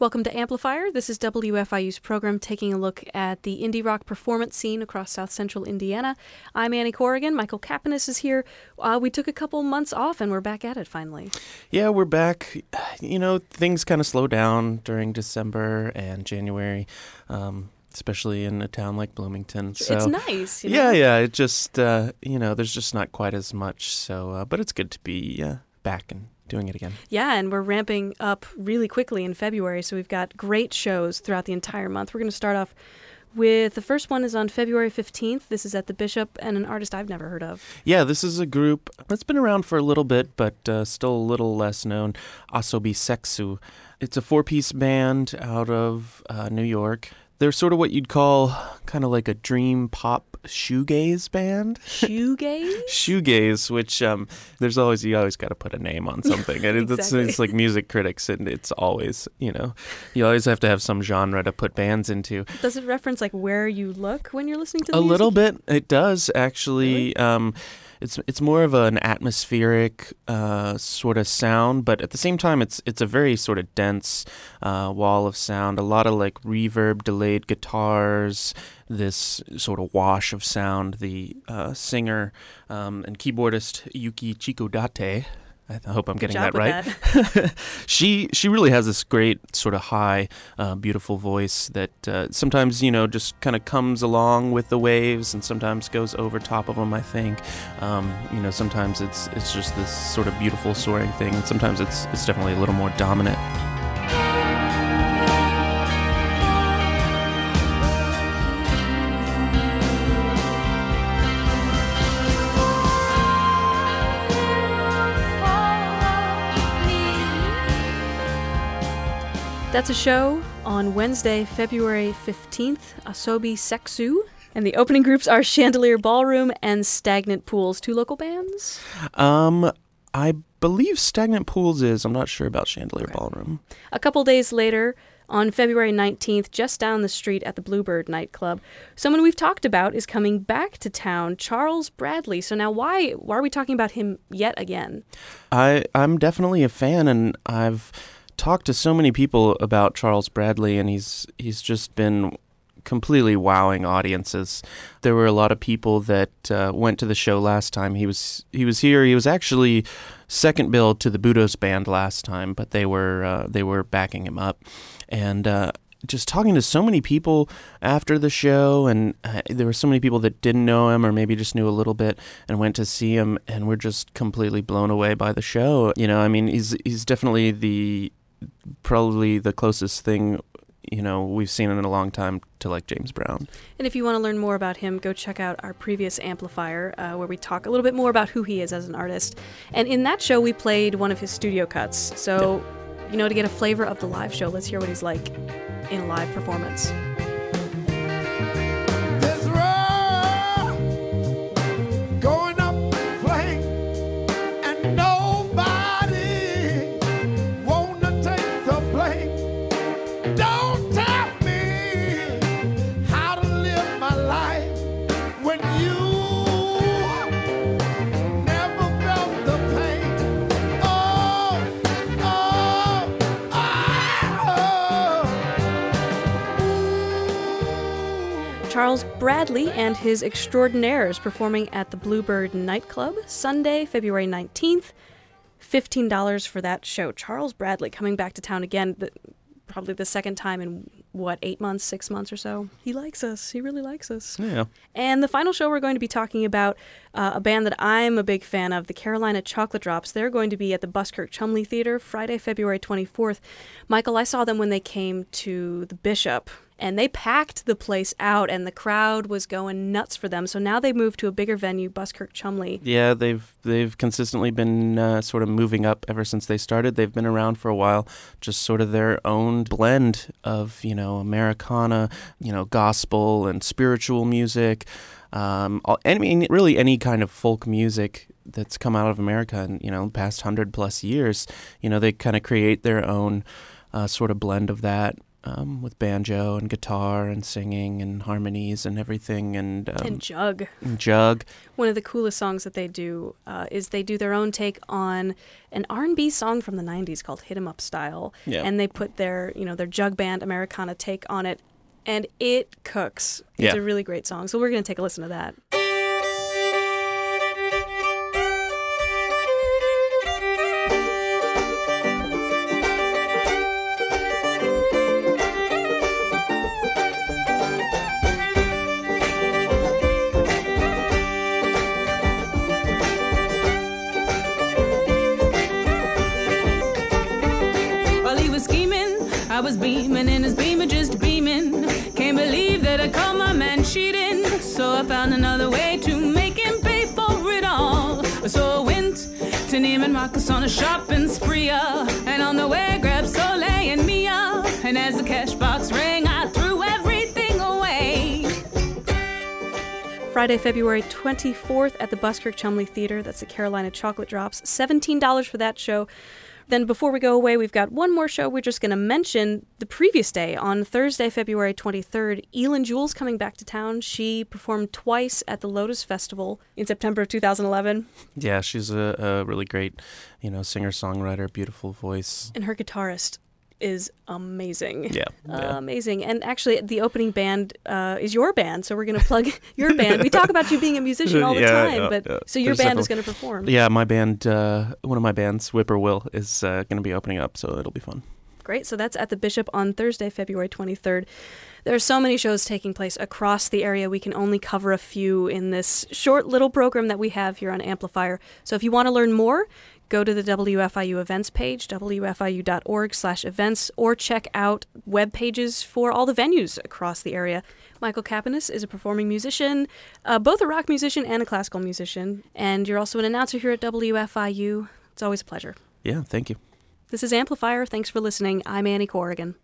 Welcome to Amplifier. This is WFIU's program taking a look at the indie rock performance scene across South Central Indiana. I'm Annie Corrigan. Michael Kapanis is here. We took a couple months off and we're back at it finally. Yeah, we're back. You know, things kind of slow down during December and January, especially in a town like Bloomington. So, it's nice. You know? Yeah. It just, there's just not quite as much. So, but it's good to be back and doing it again. Yeah, and we're ramping up really quickly in February, so we've got great shows throughout the entire month. We're going to start off with, the first one is on February 15th. This is at the Bishop, and an artist I've never heard of. Yeah, this is a group that's been around for a little bit, but still a little less known, Asobi Seksu. It's a four-piece band out of New York. They're sort of what you'd call kind of like a dream pop shoegaze band. Shoegaze? Shoegaze, which you always got to put a name on something. And Exactly. it's like music critics, and it's always, you always have to have some genre to put bands into. Does it reference like where you look when you're listening to the A music? little bit. It does, actually. Really? It's more of an atmospheric sort of sound, but at the same time, it's a very sort of dense wall of sound. A lot of like reverb, delayed guitars, this sort of wash of sound. The singer and keyboardist Yuki Chikodate, I hope I'm getting that right. She really has this great sort of high, beautiful voice that sometimes, just kind of comes along with the waves and sometimes goes over top of them, I think. Sometimes it's just this sort of beautiful soaring thing, and sometimes it's definitely a little more dominant. That's a show on Wednesday, February 15th, Asobi Seksu. And the opening groups are Chandelier Ballroom and Stagnant Pools, two local bands? I believe Stagnant Pools is. I'm not sure about Chandelier Ballroom. A couple days later, on February 19th, just down the street at the Bluebird nightclub, someone we've talked about is coming back to town, Charles Bradley. So now why are we talking about him yet again? I'm definitely a fan, and I've talked to so many people about Charles Bradley, and he's just been completely wowing audiences. There were a lot of people that went to the show last time. He was here. He was actually second billed to the Budos band last time, but they were backing him up. And just talking to so many people after the show, and there were so many people that didn't know him or maybe just knew a little bit and went to see him and were just completely blown away by the show. He's definitely probably the closest thing we've seen in a long time to like James Brown. And if you want to learn more about him, go check out our previous Amplifier, where we talk a little bit more about who he is as an artist. And in that show, we played one of his studio cuts. So, to get a flavor of the live show, let's hear what he's like in a live performance. Charles Bradley and his Extraordinaires performing at the Bluebird nightclub Sunday, February 19th. $15 for that show. Charles Bradley coming back to town again, probably the second time in, 8 months, 6 months or so. He likes us. He really likes us. Yeah. And the final show we're going to be talking about a band that I'm a big fan of, the Carolina Chocolate Drops. They're going to be at the Buskirk Chumley Theater Friday, February 24th. Michael, I saw them when they came to the Bishop, and they packed the place out, and the crowd was going nuts for them. So now they've moved to a bigger venue, Buskirk Chumley. Yeah, they've consistently been sort of moving up ever since they started. They've been around for a while, just sort of their own blend of, Americana, gospel and spiritual music. Really any kind of folk music that's come out of America in, the past 100+ years. They kind of create their own sort of blend of that. with banjo and guitar and singing and harmonies and everything. And Jug. Jug. One of the coolest songs that they do is they do their own take on an R&B song from the 90s called Hit 'Em Up Style. Yeah. And they put their jug band Americana take on it, and it cooks. It's Yeah. a really great song. So we're going to take a listen to that. I was beaming in his beamer, just beaming. Can't believe that I caught my man cheating. So I found another way to make him pay for it all. So I went to Neiman Marcus on a shopping spree. And on the way grabbed Soleil and Mia. And as the cash box rang, I threw everything away. Friday, February 24th at the Buskirk Chumley Theater. That's the Carolina Chocolate Drops. $17 for that show. Then before we go away, we've got one more show we're just going to mention. The previous day, on Thursday, February 23rd, Elin Jules coming back to town. She performed twice at the Lotus Festival in September of 2011. Yeah, she's a really great, singer-songwriter, beautiful voice. And her guitarist is amazing. Yeah. Amazing. And actually, the opening band is your band, so we're going to plug your band. We talk about you being a musician all the time, so your band is going to perform. Yeah, my band, one of my bands, Whippoorwill, is going to be opening up, so it'll be fun. Great. So that's at the Bishop on Thursday, February 23rd. There are so many shows taking place across the area. We can only cover a few in this short little program that we have here on Amplifier. So if you want to learn more, go to the WFIU events page, wfiu.org/events, or check out web pages for all the venues across the area. Michael Kapanis is a performing musician, both a rock musician and a classical musician, and you're also an announcer here at WFIU. It's always a pleasure. Yeah, thank you. This is Amplifier. Thanks for listening. I'm Annie Corrigan.